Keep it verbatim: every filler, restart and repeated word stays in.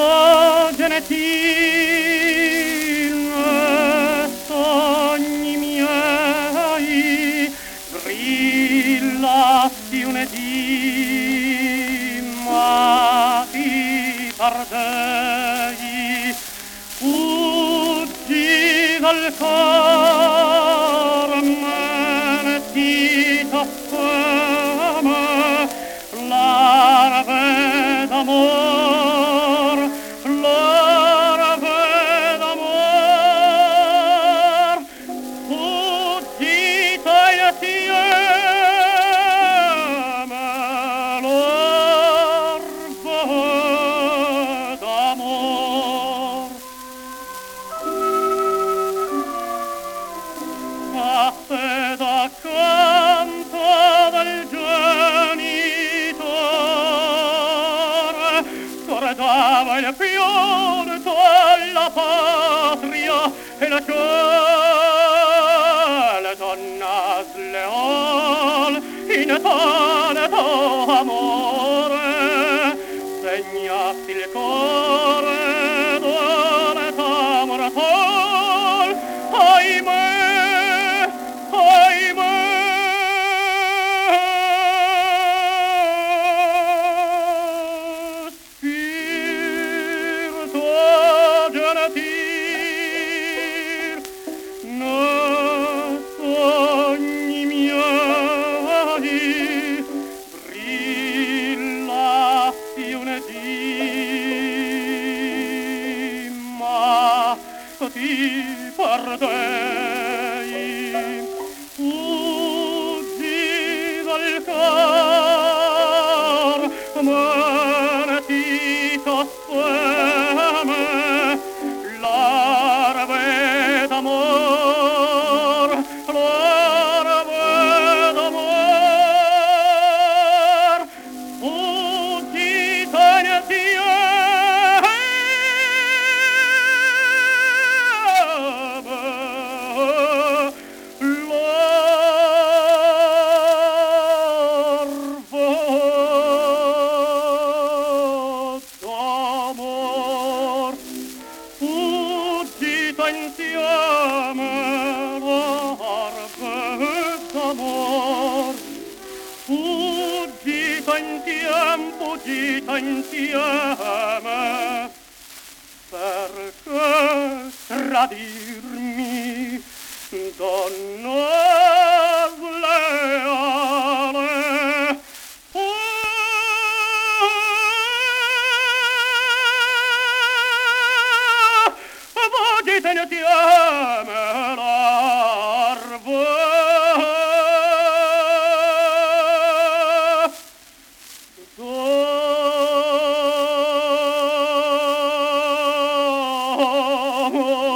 gentil sogni miei brillati un'edì ma ti pardei fuggi dal cor me ne ti t'affama larve d'amor larve d'amor fuggita insieme larve d'amor fatte d'accanto del genitore guardava il pianto alla patria e la cielo donna sleal in tanto amore segnasti il cuore d'onetà mortal ahimè ahimè spirito genitil ne sogni miei brillati un'edì ma ti pardei fuggi dal cor me ne ti t'affame larve d'amor larve d'amor fuggita insieme larve d'amor fuggita insieme fuggita insieme perché tradirmi donna sleale fuggita insieme larve d'amor